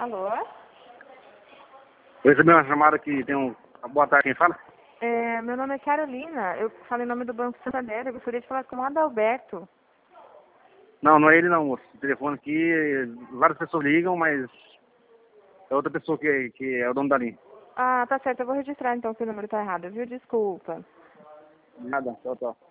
Alô? Eu recebi uma chamada que tem um... Boa tarde, quem fala? Meu nome é Carolina. Eu falo em nome do Banco Santander. Eu gostaria de falar com o Adalberto. Não, não é ele não, moço. O telefone aqui, várias pessoas ligam, mas é outra pessoa que é o dono da linha. Ah, tá certo. Eu vou registrar então que o número tá errado, viu? Desculpa. Nada, tchau, tchau.